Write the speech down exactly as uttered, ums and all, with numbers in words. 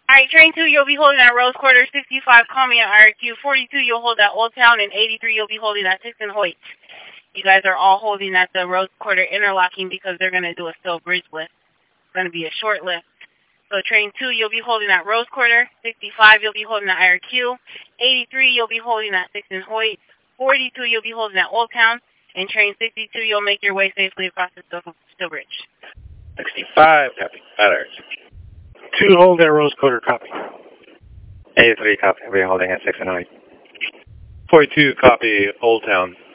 Alright, train two, you'll be holding at Rose Quarter, sixty-five, call me at I R Q, forty-two, you'll hold at Old Town, and eighty-three, you'll be holding at sixth and Hoyt. You guys are all holding at the Rose Quarter interlocking because they're going to do a still bridge lift. It's going to be a short lift. So train two, you'll be holding at Rose Quarter, sixty-five, you'll be holding at I R Q, eighty-three, you'll be holding at sixth and Hoyt, forty-two, you'll be holding at Old Town, and train sixty-two, you'll make your way safely across the still, still bridge. sixty-five, copy. Alert. Two hold at Rose Quarter, copy. eighty-three, copy. We're holding at six and Hoyt. forty-two, copy, Old Town.